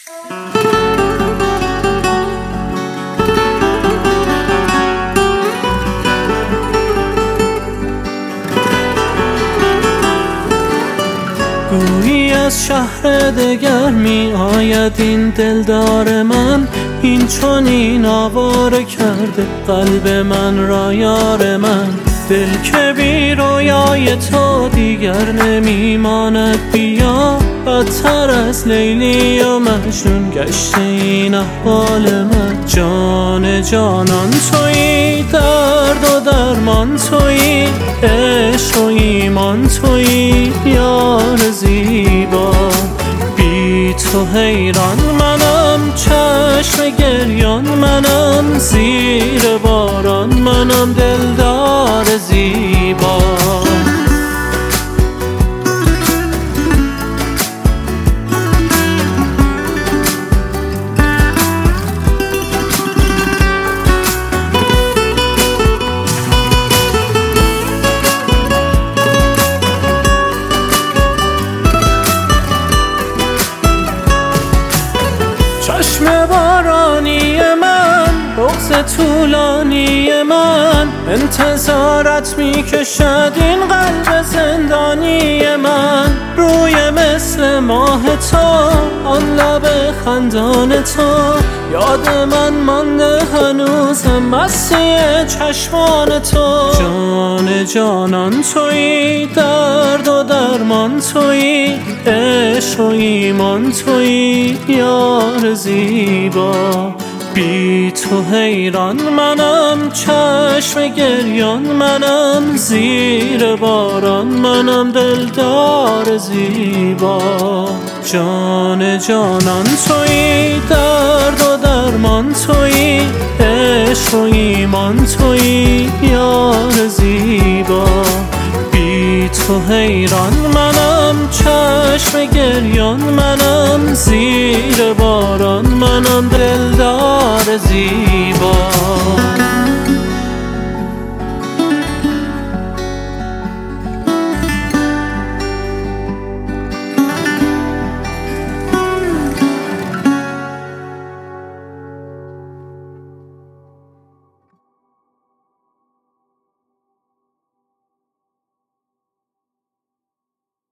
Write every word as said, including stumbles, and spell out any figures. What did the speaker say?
گویی از شهر دگر می آید این دلدار من، این چنین آواره کرده قلب من را یار من. دل که بی رویای تو دیگر نمی ماند بیا، بدتر از لیلی و مجنون گشته این احوال من. جان جانان تویی، درد و درمان تویی، عشق و ایمان تویی یار زیبا. بی تو حیران منم، چشم گریان منم، زیر باران منم دلدار زیبا. چشم بارانی من، بغض طولانی من، انتظارت می کشد این قلب زندانی من. روی مثل ماه تو، آن لب خندان تو، یاد من مانده هنوزم مستی چشمان تو. جان جانان تویی، درد و درمان تویی، عشق و ایمان تویی یار زیبا. بی تو حیران منم، چشم گریان منم، زیر باران منم دلدار زیبا. جان جانان تویی، درد و درمان تویی، عشق و ایمان تویی یار زیبا. بی تو حیران منم، چشم گریان منم، زیر باران منم دلدار زیبا.